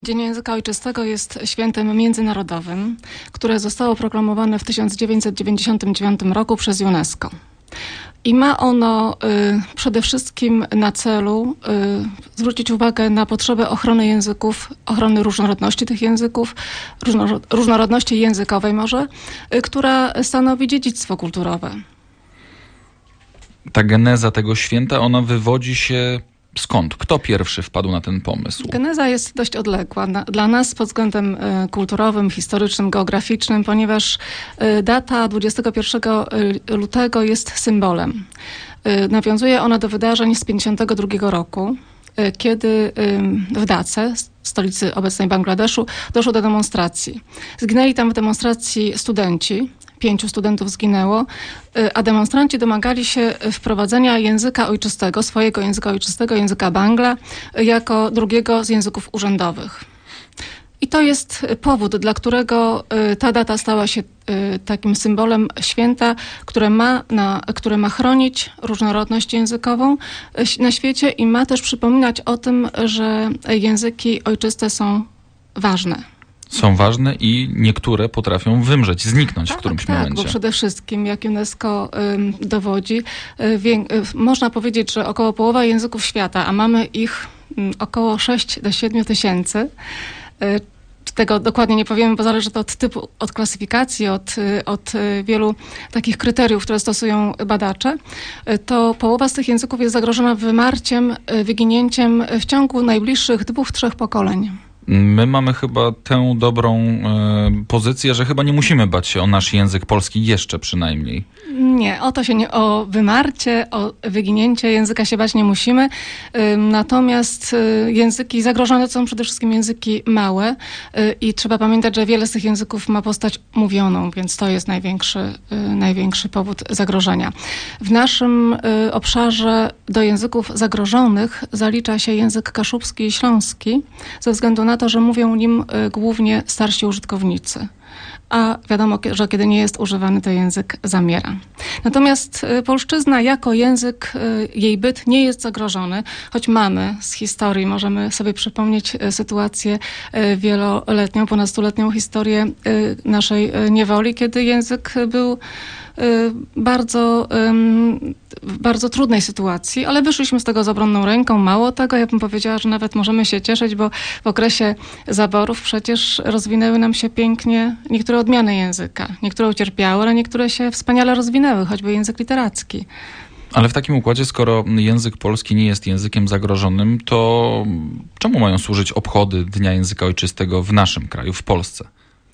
Dzień Języka Ojczystego jest świętem międzynarodowym, które zostało proklamowane w 1999 roku przez UNESCO. I ma ono przede wszystkim na celu zwrócić uwagę na potrzebę ochrony języków, ochrony różnorodności tych języków, różnorodności językowej może, która stanowi dziedzictwo kulturowe. Ta geneza tego święta, ona wywodzi się skąd? Kto pierwszy wpadł na ten pomysł? Geneza jest dość odległa dla nas pod względem kulturowym, historycznym, geograficznym, ponieważ data 21 lutego jest symbolem. Nawiązuje ona do wydarzeń z 1952 roku, kiedy w Dhace, stolicy obecnej Bangladeszu, doszło do demonstracji. Zginęli tam w demonstracji studenci. 5 studentów zginęło, a demonstranci domagali się wprowadzenia języka ojczystego, swojego języka ojczystego, języka Bangla, jako drugiego z języków urzędowych. I to jest powód, dla którego ta data stała się takim symbolem święta, które ma chronić różnorodność językową na świecie i ma też przypominać o tym, że języki ojczyste są ważne. Są ważne i niektóre potrafią wymrzeć, zniknąć w którymś momencie. Bo przede wszystkim, jak UNESCO dowodzi, można powiedzieć, że około połowa języków świata, a mamy ich około 6 do 7 tysięcy. Tego dokładnie nie powiemy, bo zależy to od typu, od klasyfikacji, od wielu takich kryteriów, które stosują badacze. To połowa z tych języków jest zagrożona wymarciem, wyginięciem w ciągu najbliższych 2-3 pokoleń. My mamy chyba tę dobrą pozycję, że chyba nie musimy bać się o nasz język polski jeszcze przynajmniej. Nie, o wymarcie, o wyginięcie języka się bać nie musimy. Natomiast języki zagrożone są przede wszystkim języki małe i trzeba pamiętać, że wiele z tych języków ma postać mówioną, więc to jest największy powód zagrożenia. W naszym obszarze do języków zagrożonych zalicza się język kaszubski i śląski, ze względu na to, że mówią nim głównie starsi użytkownicy. A wiadomo, że kiedy nie jest używany, to język zamiera. Natomiast polszczyzna jako język, jej byt nie jest zagrożony, choć mamy z historii, możemy sobie przypomnieć sytuację wieloletnią, ponadstuletnią historię naszej niewoli, kiedy język był w bardzo trudnej sytuacji, ale wyszliśmy z tego z obronną ręką. Mało tego, ja bym powiedziała, że nawet możemy się cieszyć, bo w okresie zaborów przecież rozwinęły nam się pięknie niektóre odmiany języka. Niektóre ucierpiały, ale niektóre się wspaniale rozwinęły, choćby język literacki. Ale w takim układzie, skoro język polski nie jest językiem zagrożonym, to czemu mają służyć obchody Dnia Języka Ojczystego w naszym kraju, w Polsce?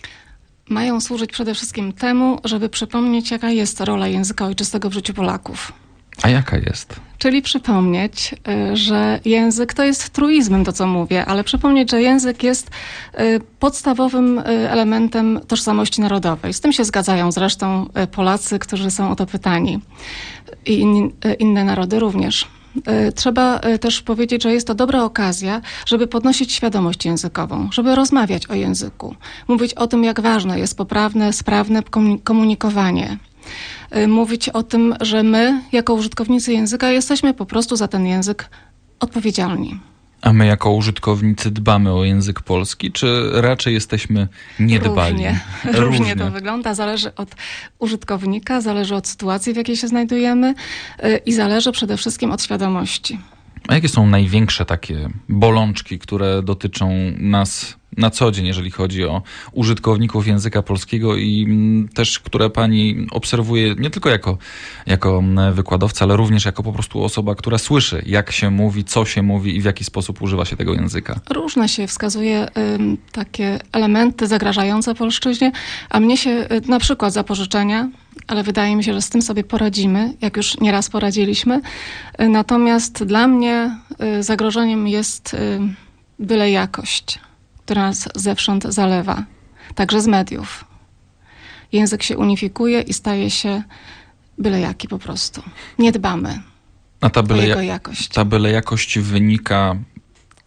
Mają służyć przede wszystkim temu, żeby przypomnieć, jaka jest rola języka ojczystego w życiu Polaków. A jaka jest? Czyli przypomnieć, że język to jest truizmem, to co mówię, ale przypomnieć, że język jest podstawowym elementem tożsamości narodowej. Z tym się zgadzają zresztą Polacy, którzy są o to pytani. I inne narody również. Trzeba też powiedzieć, że jest to dobra okazja, żeby podnosić świadomość językową, żeby rozmawiać o języku, mówić o tym, jak ważne jest poprawne, sprawne komunikowanie. Mówić o tym, że my, jako użytkownicy języka, jesteśmy po prostu za ten język odpowiedzialni. A my jako użytkownicy dbamy o język polski, czy raczej jesteśmy niedbali? Różnie to wygląda. Zależy od użytkownika, zależy od sytuacji, w jakiej się znajdujemy i zależy przede wszystkim od świadomości. A jakie są największe takie bolączki, które dotyczą nas na co dzień, jeżeli chodzi o użytkowników języka polskiego i też, które pani obserwuje nie tylko jako wykładowca, ale również jako po prostu osoba, która słyszy, jak się mówi, co się mówi i w jaki sposób używa się tego języka? Różne się wskazuje takie elementy zagrażające polszczyźnie, a mnie się na przykład zapożyczenia, ale wydaje mi się, że z tym sobie poradzimy, jak już nieraz poradziliśmy. Natomiast dla mnie zagrożeniem jest byle jakość, która nas zewsząd zalewa, także z mediów. Język się unifikuje i staje się byle jaki po prostu. Nie dbamy o jego jakość. Ta byle jakość wynika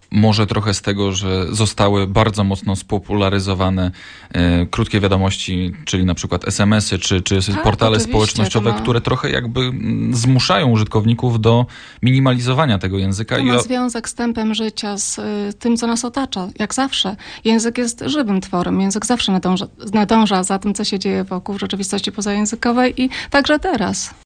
Może trochę z tego, że zostały bardzo mocno spopularyzowane krótkie wiadomości, czyli na przykład SMS-y czy Tak, portale oczywiście, społecznościowe, to ma- które trochę jakby zmuszają użytkowników do minimalizowania tego języka. To ma związek z tempem życia, z tym, co nas otacza. Jak zawsze. Język jest żywym tworem. Język zawsze nadąża za tym, co się dzieje wokół w rzeczywistości pozajęzykowej i także teraz.